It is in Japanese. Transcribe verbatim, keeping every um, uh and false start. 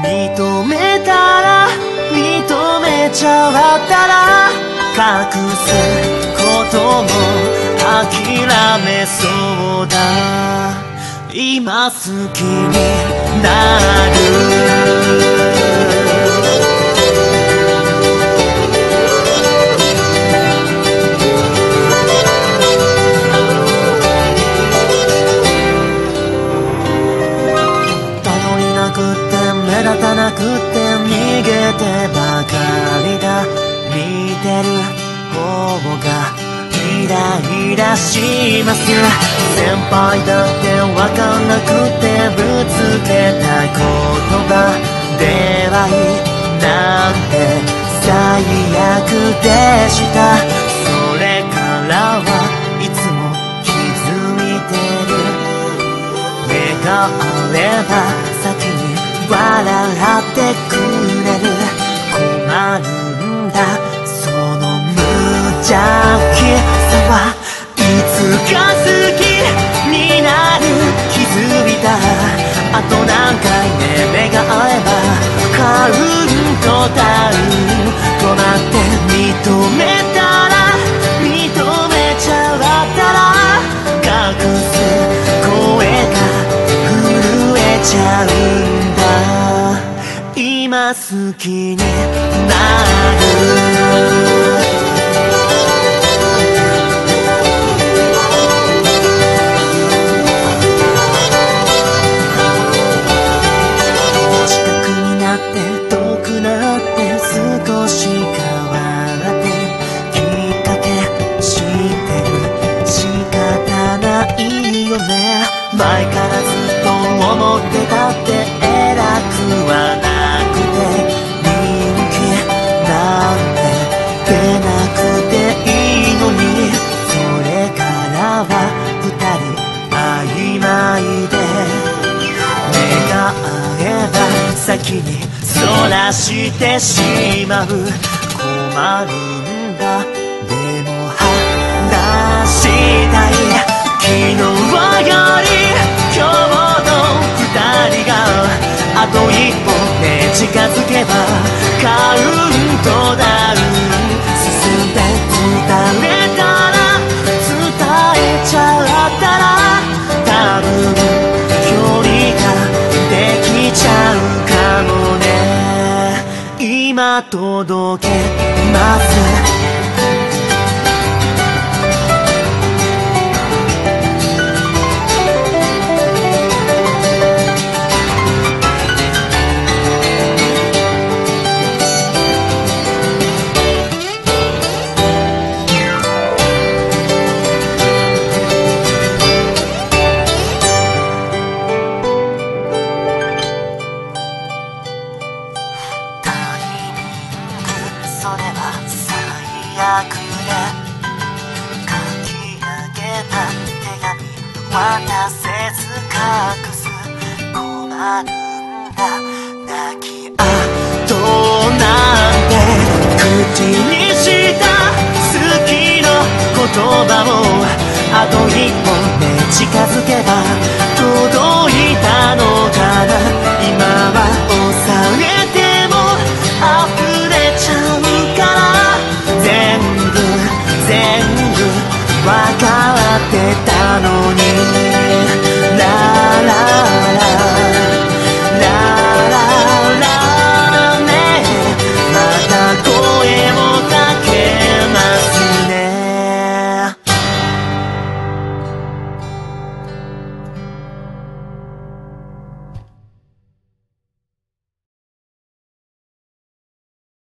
認めたら認めちゃったら隠すことも諦めそうだ。今好きになる。目立たなくて逃げてばかりだ。見てる方がイライラします。先輩だってわかんなくてぶつけた言葉ではいなんて最悪でした。それからはいつも気づいてる。目があれば先に笑ってくれる。困るんだその無邪気さは。いつか好きになる気づいた。あと何回ね目が合えばカウントダウンとなって認めたら認めちゃったら隠す声が震えちゃうんだ。今好きになる。近くになって遠くなって少し変わってきっかけ知ってる仕方ないよね。前からずっと思ってたって偉くはない先にそらしてしまう。困るんだでも話したい。昨日より今日の二人があと一歩ね近づけばカウントダウン進んで伝えたら伝えちゃったら多分距離ができちゃうかもね。今届けます。渡せず隠す。困るんだ泣き跡なんて口にした好きの言葉をあと一歩ね近づけば